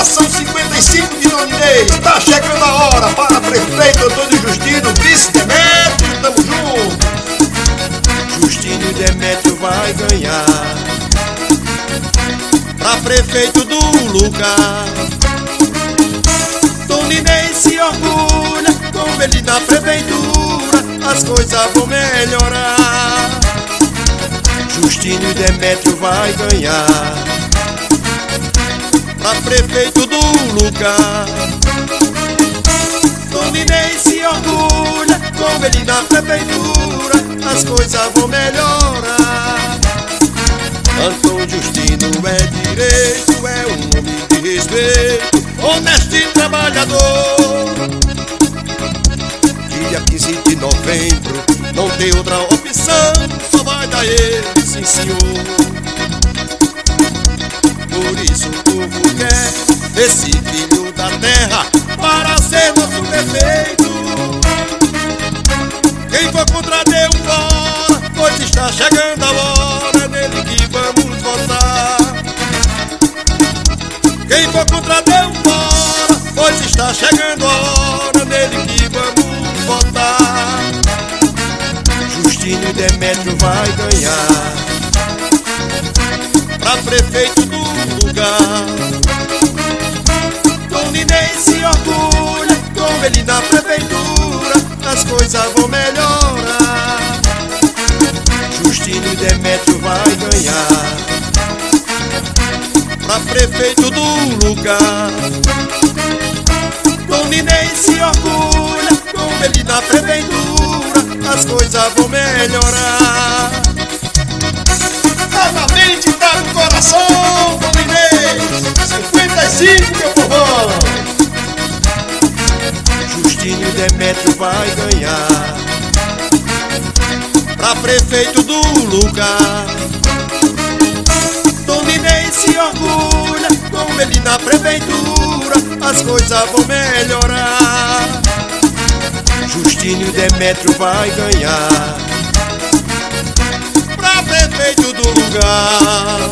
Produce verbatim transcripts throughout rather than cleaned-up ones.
coração cinquenta e cinco de Nonidez. Tá chegando a hora para prefeito Antônio Justino, vice Demétrio, tamo junto. Justino e Demétrio vai ganhar pra prefeito do lugar. Nonidez se orgulha, com ele na prefeitura as coisas vão melhorar. Justino e Demétrio vai ganhar pra prefeito do lugar. Nonidez se orgulha, com ele na prefeitura as coisas vão melhorar. Antônio Justino é direito, é um homem de respeito, honesto e trabalhador. Dia quinze de novembro, não tem outra opção, só vai dar ele, sim senhor. Por isso o povo quer esse filho da terra para ser nosso prefeito. Quem for contra deu fora, pois está chegando a hora dele que vamos votar. Quem for contra deu fora, pois está chegando a hora dele que vamos votar. Justino e Demétrio vai ganhar pra prefeito do lugar. Nonidez se orgulha, com ele na prefeitura as coisas vão melhorar. Justino e Demétrio vai ganhar pra prefeito do lugar. Nonidez se orgulha, com ele na prefeitura as coisas vão melhorar. Novamente tá no coração, Nonidez, cinquenta e cinco, meu povão. Justino e Demétrio vai ganhar pra prefeito do lugar. Nonidez se orgulha, com ele na prefeitura as coisas vão melhorar. Justino e Demétrio vai ganhar pra prefeito do lugar.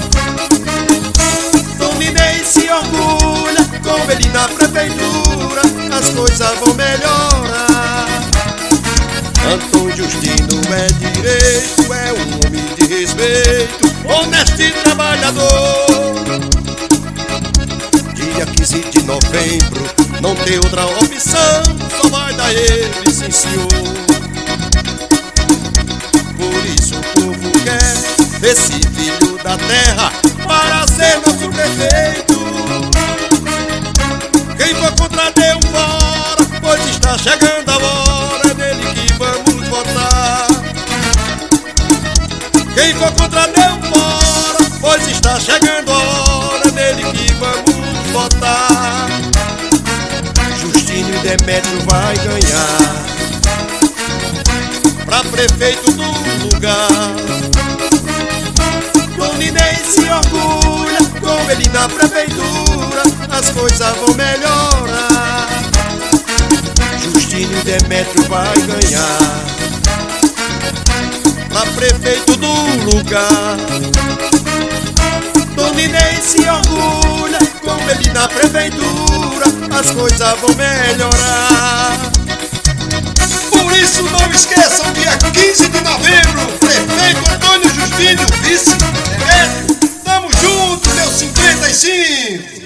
Nonidez se orgulha, com ele na prefeitura as coisas vão melhorar. Antônio Justino é direito, é um homem de respeito, honesto e trabalhador. Dia quinze de novembro, não tem outra opção, só vai dar ele, sim senhor. Por isso o povo quer esse filho da terra para ser nosso prefeito. Quem for contra deu fora, pois está chegando a hora dele que vamos votar. Quem for contra deu fora, pois está chegando a hora dele que vamos votar. Justino e Demétrio vai ganhar pra prefeito do lugar. Nonidez se orgulha, com ele na prefeitura as coisas vão melhorar. Justino e Demétrio vai ganhar pra prefeito do lugar. Nonidez se orgulha, com ele na prefeitura as coisas vão melhorar. Por isso não esqueçam, dia quinze de novembro, prefeito Antônio Justino, vice Demétrio, tamo junto, meu cinquenta e cinco.